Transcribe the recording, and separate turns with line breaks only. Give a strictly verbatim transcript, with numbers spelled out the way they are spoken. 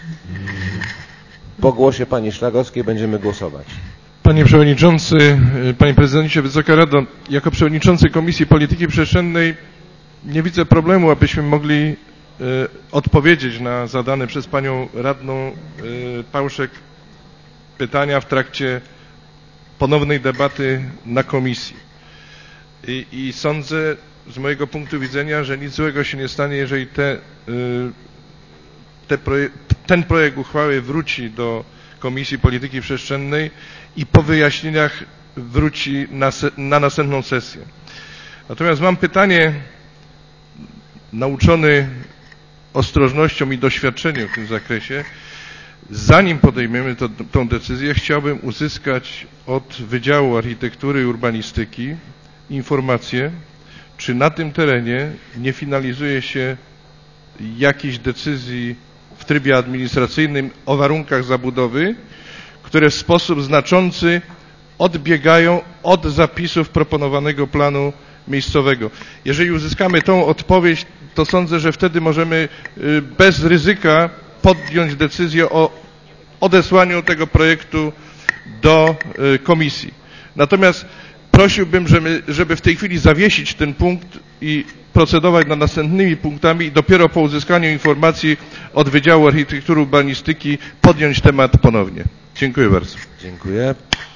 Po głosie pani Szlagowskiej będziemy głosować.
Panie Przewodniczący, Panie Prezydencie, Wysoka Rado, jako Przewodniczący Komisji Polityki Przestrzennej nie widzę problemu, abyśmy mogli odpowiedzieć na zadane przez Panią Radną Pałszek pytania w trakcie ponownej debaty na Komisji. I, i sądzę z mojego punktu widzenia, że nic złego się nie stanie, jeżeli te, te proje, ten projekt uchwały wróci do Komisji Polityki Przestrzennej i po wyjaśnieniach wróci na, na następną sesję. Natomiast mam pytanie, nauczony ostrożnością i doświadczeniem w tym zakresie, zanim podejmiemy to, tą decyzję, chciałbym uzyskać od Wydziału Architektury i Urbanistyki informację, czy na tym terenie nie finalizuje się jakiejś decyzji w trybie administracyjnym o warunkach zabudowy, które w sposób znaczący odbiegają od zapisów proponowanego planu miejscowego. Jeżeli uzyskamy tą odpowiedź, to sądzę, że wtedy możemy bez ryzyka podjąć decyzję o odesłaniu tego projektu do komisji. Natomiast prosiłbym, żeby, żeby w tej chwili zawiesić ten punkt i procedować nad następnymi punktami i dopiero po uzyskaniu informacji od Wydziału Architektury i Urbanistyki podjąć temat ponownie. Dziękuję bardzo.
Dziękuję.